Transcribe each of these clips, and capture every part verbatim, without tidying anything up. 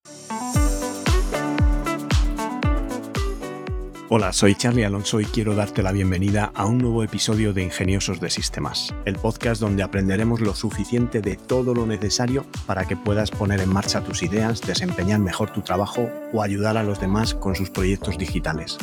Hola, soy Charlie Alonso y quiero darte la bienvenida a un nuevo episodio de Ingeniosos de Sistemas, el podcast donde aprenderemos lo suficiente de todo lo necesario para que puedas poner en marcha tus ideas, desempeñar mejor tu trabajo o ayudar a los demás con sus proyectos digitales.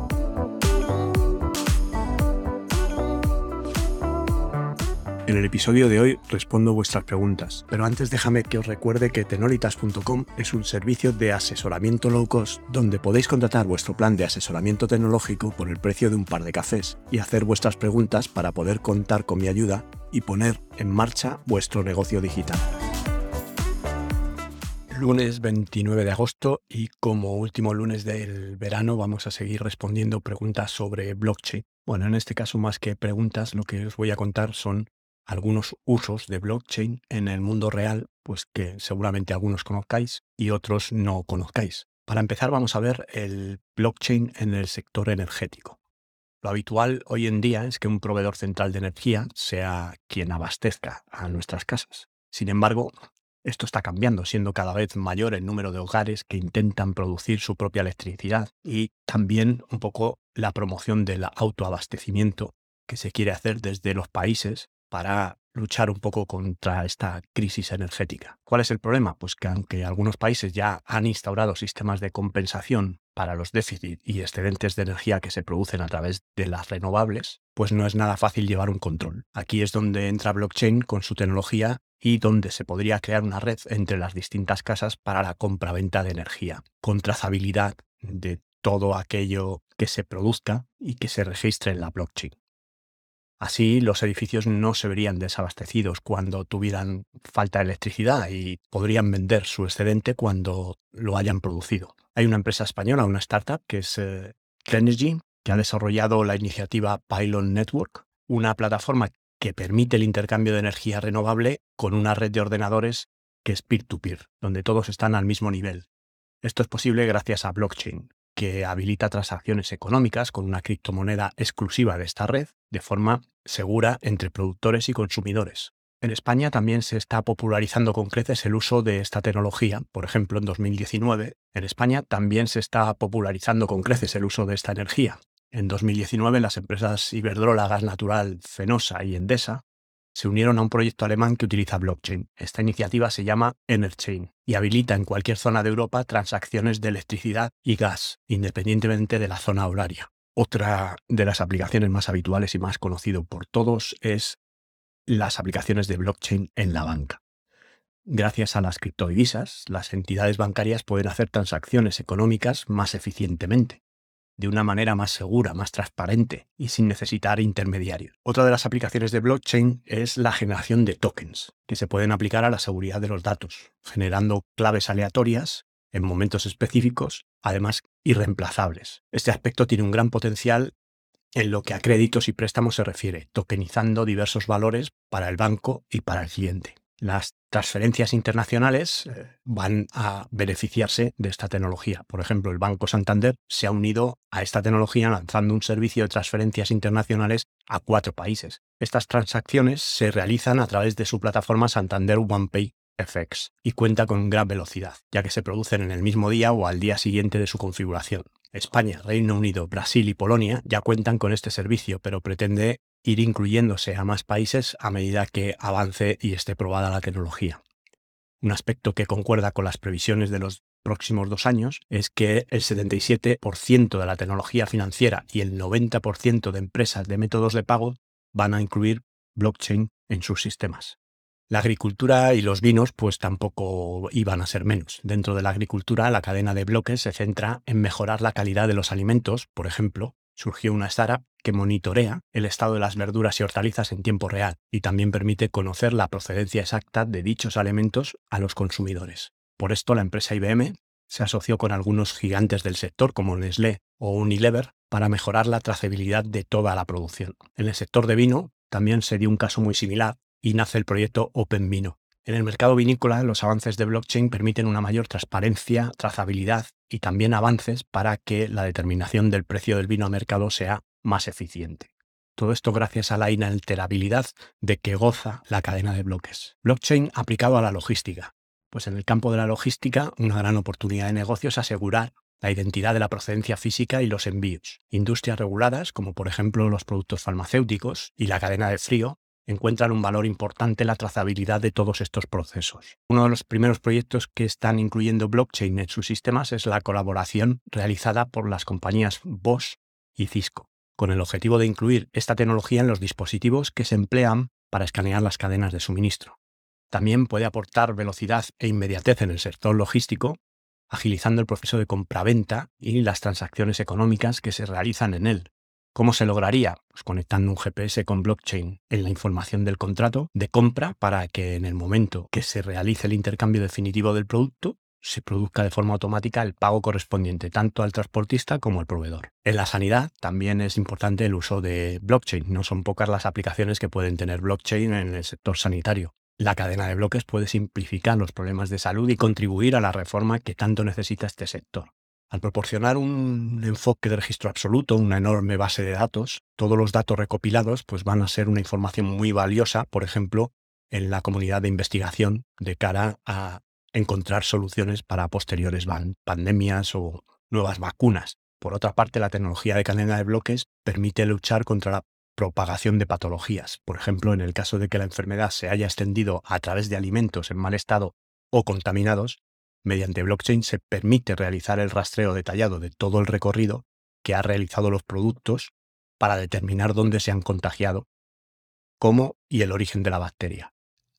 En el episodio de hoy respondo vuestras preguntas, pero antes déjame que os recuerde que tenolitas punto com es un servicio de asesoramiento low cost donde podéis contratar vuestro plan de asesoramiento tecnológico por el precio de un par de cafés y hacer vuestras preguntas para poder contar con mi ayuda y poner en marcha vuestro negocio digital. Lunes veintinueve de agosto y como último lunes del verano vamos a seguir respondiendo preguntas sobre blockchain. Bueno, en este caso más que preguntas, lo que os voy a contar son algunos usos de blockchain en el mundo real, pues que seguramente algunos conozcáis y otros no conozcáis. Para empezar vamos a ver el blockchain en el sector energético. Lo habitual hoy en día es que un proveedor central de energía sea quien abastezca a nuestras casas. Sin embargo, esto está cambiando, siendo cada vez mayor el número de hogares que intentan producir su propia electricidad y también un poco la promoción del autoabastecimiento que se quiere hacer desde los países para luchar un poco contra esta crisis energética. ¿Cuál es el problema? Pues que aunque algunos países ya han instaurado sistemas de compensación para los déficits y excedentes de energía que se producen a través de las renovables, pues no es nada fácil llevar un control. Aquí es donde entra blockchain con su tecnología y donde se podría crear una red entre las distintas casas para la compra-venta de energía, con trazabilidad de todo aquello que se produzca y que se registre en la blockchain. Así, los edificios no se verían desabastecidos cuando tuvieran falta de electricidad y podrían vender su excedente cuando lo hayan producido. Hay una empresa española, una startup, que es eh, Clenergy, que ha desarrollado la iniciativa Pylon Network, una plataforma que permite el intercambio de energía renovable con una red de ordenadores que es peer-to-peer, donde todos están al mismo nivel. Esto es posible gracias a blockchain, que habilita transacciones económicas con una criptomoneda exclusiva de esta red de forma segura entre productores y consumidores. En España también se está popularizando con creces el uso de esta tecnología. Por ejemplo, en dos mil diecinueve, en España también se está popularizando con creces el uso de esta energía. En dos mil diecinueve, las empresas Iberdrola, Gas Natural, Fenosa y Endesa se unieron a un proyecto alemán que utiliza blockchain. Esta iniciativa se llama Enerchain y habilita en cualquier zona de Europa transacciones de electricidad y gas, independientemente de la zona horaria. Otra de las aplicaciones más habituales y más conocido por todos es las aplicaciones de blockchain en la banca. Gracias a las criptodivisas, las entidades bancarias pueden hacer transacciones económicas más eficientemente, de una manera más segura, más transparente y sin necesitar intermediarios. Otra de las aplicaciones de blockchain es la generación de tokens, que se pueden aplicar a la seguridad de los datos, generando claves aleatorias en momentos específicos, además irreemplazables. Este aspecto tiene un gran potencial en lo que a créditos y préstamos se refiere, tokenizando diversos valores para el banco y para el cliente. Las transferencias internacionales eh, van a beneficiarse de esta tecnología. Por ejemplo, el Banco Santander se ha unido a esta tecnología lanzando un servicio de transferencias internacionales a cuatro países. Estas transacciones se realizan a través de su plataforma Santander OnePay F X y cuenta con gran velocidad, ya que se producen en el mismo día o al día siguiente de su configuración. España, Reino Unido, Brasil y Polonia ya cuentan con este servicio, pero pretende ir incluyéndose a más países a medida que avance y esté probada la tecnología. Un aspecto que concuerda con las previsiones de los próximos dos años es que el setenta y siete por ciento de la tecnología financiera y el noventa por ciento de empresas de métodos de pago van a incluir blockchain en sus sistemas. La agricultura y los vinos pues tampoco iban a ser menos. Dentro de la agricultura, la cadena de bloques se centra en mejorar la calidad de los alimentos. Por ejemplo, surgió una startup que monitorea el estado de las verduras y hortalizas en tiempo real y también permite conocer la procedencia exacta de dichos alimentos a los consumidores. Por esto, la empresa I B M se asoció con algunos gigantes del sector como Nestlé o Unilever para mejorar la trazabilidad de toda la producción. En el sector de vino también se dio un caso muy similar y nace el proyecto OpenVino. En el mercado vinícola, los avances de blockchain permiten una mayor transparencia, trazabilidad y también avances para que la determinación del precio del vino a mercado sea más eficiente. Todo esto gracias a la inalterabilidad de que goza la cadena de bloques. Blockchain aplicado a la logística. Pues en el campo de la logística, una gran oportunidad de negocio es asegurar la identidad de la procedencia física y los envíos. Industrias reguladas, como por ejemplo los productos farmacéuticos y la cadena de frío, encuentran un valor importante en la trazabilidad de todos estos procesos. Uno de los primeros proyectos que están incluyendo blockchain en sus sistemas es la colaboración realizada por las compañías Bosch y Cisco, con el objetivo de incluir esta tecnología en los dispositivos que se emplean para escanear las cadenas de suministro. También puede aportar velocidad e inmediatez en el sector logístico, agilizando el proceso de compraventa y las transacciones económicas que se realizan en él. ¿Cómo se lograría? Pues conectando un G P S con blockchain en la información del contrato de compra para que en el momento que se realice el intercambio definitivo del producto, se produzca de forma automática el pago correspondiente tanto al transportista como al proveedor. En la sanidad también es importante el uso de blockchain. No son pocas las aplicaciones que pueden tener blockchain en el sector sanitario. La cadena de bloques puede simplificar los problemas de salud y contribuir a la reforma que tanto necesita este sector. Al proporcionar un enfoque de registro absoluto, una enorme base de datos, todos los datos recopilados pues van a ser una información muy valiosa, por ejemplo, en la comunidad de investigación de cara a encontrar soluciones para posteriores pandemias o nuevas vacunas. Por otra parte, la tecnología de cadena de bloques permite luchar contra la propagación de patologías. Por ejemplo, en el caso de que la enfermedad se haya extendido a través de alimentos en mal estado o contaminados, mediante blockchain se permite realizar el rastreo detallado de todo el recorrido que han realizado los productos para determinar dónde se han contagiado, cómo y el origen de la bacteria.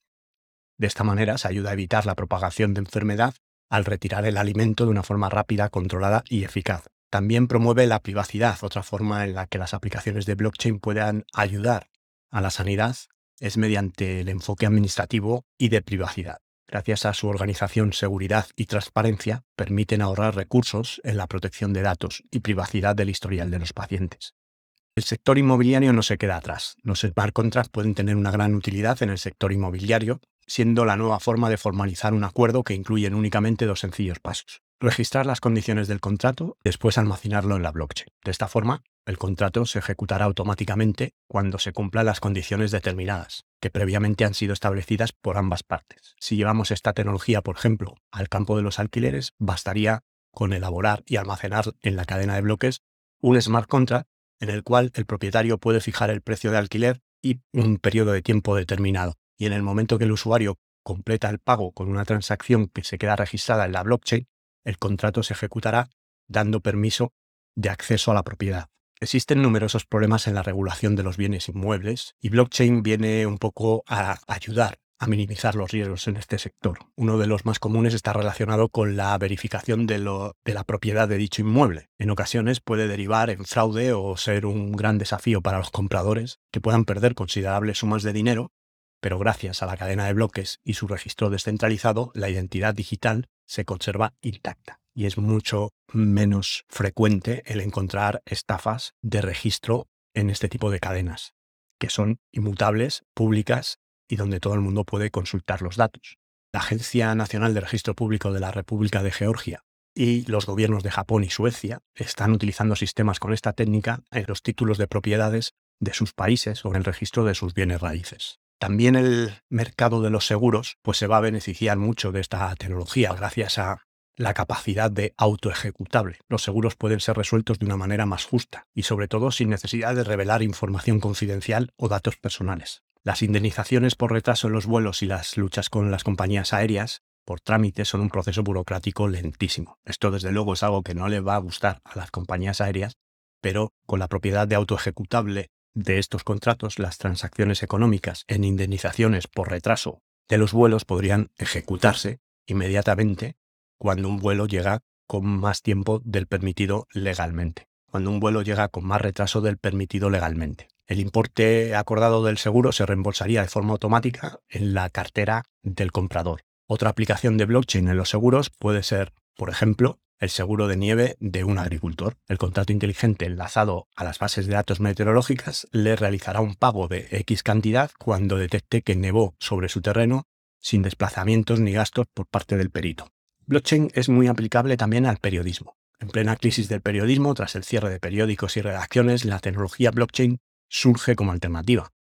De esta manera se ayuda a evitar la propagación de enfermedad al retirar el alimento de una forma rápida, controlada y eficaz. También promueve la privacidad. Otra forma en la que las aplicaciones de blockchain puedan ayudar a la sanidad es mediante el enfoque administrativo y de privacidad. Gracias a su organización, seguridad y transparencia, permiten ahorrar recursos en la protección de datos y privacidad del historial de los pacientes. El sector inmobiliario no se queda atrás. Los smart contracts pueden tener una gran utilidad en el sector inmobiliario, siendo la nueva forma de formalizar un acuerdo que incluyen únicamente dos sencillos pasos. Registrar las condiciones del contrato, después almacenarlo en la blockchain. De esta forma, el contrato se ejecutará automáticamente cuando se cumplan las condiciones determinadas, que previamente han sido establecidas por ambas partes. Si llevamos esta tecnología, por ejemplo, al campo de los alquileres, bastaría con elaborar y almacenar en la cadena de bloques un smart contract en el cual el propietario puede fijar el precio de alquiler y un periodo de tiempo determinado. Y en el momento que el usuario completa el pago con una transacción que se queda registrada en la blockchain, el contrato se ejecutará dando permiso de acceso a la propiedad. Existen numerosos problemas en la regulación de los bienes inmuebles y blockchain viene un poco a ayudar a minimizar los riesgos en este sector. Uno de los más comunes está relacionado con la verificación de, lo, de la propiedad de dicho inmueble. En ocasiones puede derivar en fraude o ser un gran desafío para los compradores que puedan perder considerables sumas de dinero, pero gracias a la cadena de bloques y su registro descentralizado, la identidad digital se conserva intacta y es mucho menos frecuente el encontrar estafas de registro en este tipo de cadenas, que son inmutables, públicas y donde todo el mundo puede consultar los datos. La Agencia Nacional de Registro Público de la República de Georgia y los gobiernos de Japón y Suecia están utilizando sistemas con esta técnica en los títulos de propiedades de sus países o en el registro de sus bienes raíces. También el mercado de los seguros pues, se va a beneficiar mucho de esta tecnología gracias a la capacidad de autoejecutable. Los seguros pueden ser resueltos de una manera más justa y sobre todo sin necesidad de revelar información confidencial o datos personales. Las indemnizaciones por retraso en los vuelos y las luchas con las compañías aéreas por trámite son un proceso burocrático lentísimo. Esto desde luego es algo que no le va a gustar a las compañías aéreas, pero con la propiedad de autoejecutable de estos contratos, las transacciones económicas en indemnizaciones por retraso de los vuelos podrían ejecutarse inmediatamente cuando un vuelo llega con más tiempo del permitido legalmente, cuando un vuelo llega con más retraso del permitido legalmente. El importe acordado del seguro se reembolsaría de forma automática en la cartera del comprador. Otra aplicación de blockchain en los seguros puede ser, por ejemplo, el seguro de nieve de un agricultor. El contrato inteligente enlazado a las bases de datos meteorológicas le realizará un pago de X cantidad cuando detecte que nevó sobre su terreno sin desplazamientos ni gastos por parte del perito. Blockchain es muy aplicable también al periodismo. En plena crisis del periodismo, tras el cierre de periódicos y redacciones, la tecnología blockchain surge como alternativa.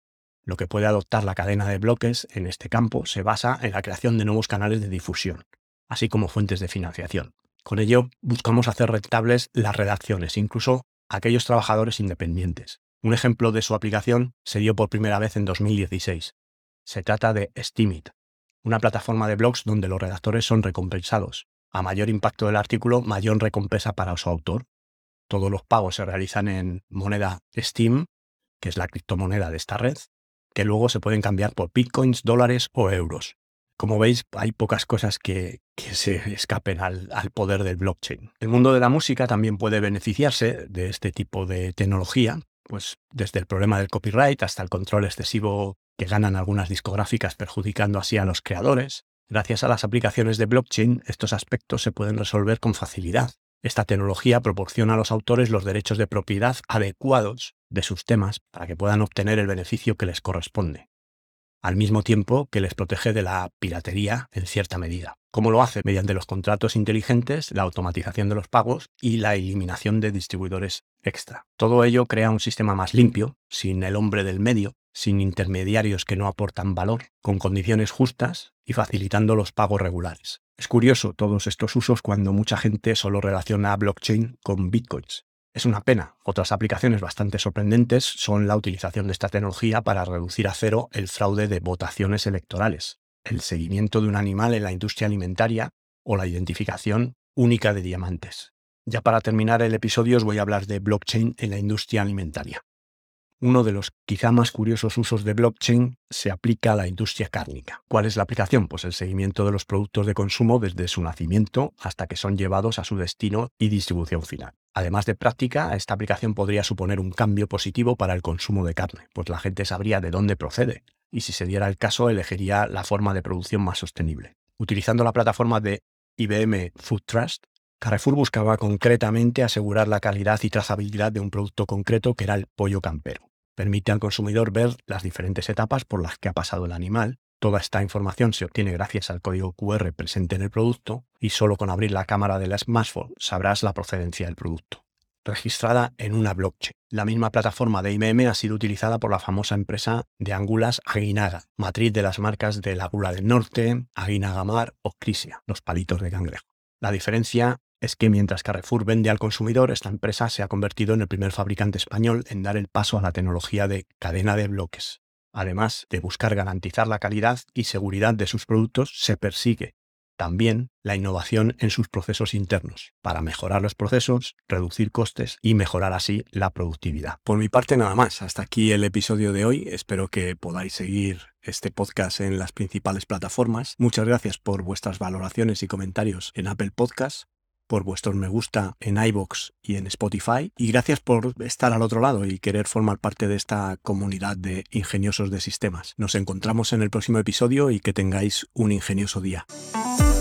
Lo que puede adoptar la cadena de bloques en este campo se basa en la creación de nuevos canales de difusión, así como fuentes de financiación. Con ello, buscamos hacer rentables las redacciones, incluso aquellos trabajadores independientes. Un ejemplo de su aplicación se dio por primera vez en dos mil dieciséis. Se trata de Steemit, una plataforma de blogs donde los redactores son recompensados. A mayor impacto del artículo, mayor recompensa para su autor. Todos los pagos se realizan en moneda Steem, que es la criptomoneda de esta red, que luego se pueden cambiar por bitcoins, dólares o euros. Como veis, hay pocas cosas que, que se escapen al, al poder del blockchain. El mundo de la música también puede beneficiarse de este tipo de tecnología, pues desde el problema del copyright hasta el control excesivo que ganan algunas discográficas, perjudicando así a los creadores. Gracias a las aplicaciones de blockchain, estos aspectos se pueden resolver con facilidad. Esta tecnología proporciona a los autores los derechos de propiedad adecuados de sus temas para que puedan obtener el beneficio que les corresponde, al mismo tiempo que les protege de la piratería en cierta medida. ¿Cómo lo hace? Mediante los contratos inteligentes, la automatización de los pagos y la eliminación de distribuidores extra. Todo ello crea un sistema más limpio, sin el hombre del medio, sin intermediarios que no aportan valor, con condiciones justas y facilitando los pagos regulares. Es curioso todos estos usos cuando mucha gente solo relaciona a blockchain con bitcoins. Es una pena. Otras aplicaciones bastante sorprendentes son la utilización de esta tecnología para reducir a cero el fraude de votaciones electorales, el seguimiento de un animal en la industria alimentaria o la identificación única de diamantes. Ya para terminar el episodio os voy a hablar de blockchain en la industria alimentaria. Uno de los quizá más curiosos usos de blockchain se aplica a la industria cárnica. ¿Cuál es la aplicación? Pues el seguimiento de los productos de consumo desde su nacimiento hasta que son llevados a su destino y distribución final. Además de práctica, esta aplicación podría suponer un cambio positivo para el consumo de carne, pues la gente sabría de dónde procede y, si se diera el caso, elegiría la forma de producción más sostenible. Utilizando la plataforma de I B M Food Trust, Carrefour buscaba concretamente asegurar la calidad y trazabilidad de un producto concreto que era el pollo campero. Permite al consumidor ver las diferentes etapas por las que ha pasado el animal. Toda esta información se obtiene gracias al código Q R presente en el producto y solo con abrir la cámara del smartphone sabrás la procedencia del producto. Registrada en una blockchain. La misma plataforma de I B M ha sido utilizada por la famosa empresa de angulas Aguinaga, matriz de las marcas de la Gula del Norte, Aguinaga Mar o Crisia, los palitos de cangrejo. La diferencia es que mientras Carrefour vende al consumidor, esta empresa se ha convertido en el primer fabricante español en dar el paso a la tecnología de cadena de bloques. Además de buscar garantizar la calidad y seguridad de sus productos, se persigue también la innovación en sus procesos internos, para mejorar los procesos, reducir costes y mejorar así la productividad. Por mi parte nada más, hasta aquí el episodio de hoy. Espero que podáis seguir este podcast en las principales plataformas. Muchas gracias por vuestras valoraciones y comentarios en Apple Podcasts, por vuestros me gusta en iVoox y en Spotify, y gracias por estar al otro lado y querer formar parte de esta comunidad de ingeniosos de sistemas. Nos encontramos en el próximo episodio y que tengáis un ingenioso día.